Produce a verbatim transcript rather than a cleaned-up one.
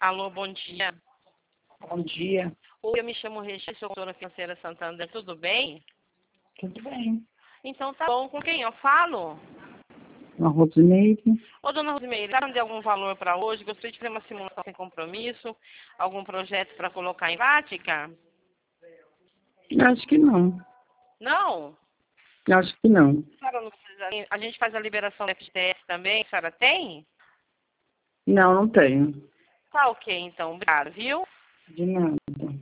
Alô, bom dia. Bom dia. Oi, eu me chamo Regina, sou consultora financeira Santander, tudo bem? Tudo bem? Então tá bom, com quem eu falo? A Rosineide? Ô, dona Rosimeire, tá dando algum valor para hoje? Gostaria de fazer uma simulação sem compromisso? Algum projeto para colocar em prática? Acho que não. Não? Acho que não. A senhora não precisa. A gente faz a liberação do F G T S também, a senhora tem? Não, não tenho. Tá ok, então, obrigada, viu? De nada.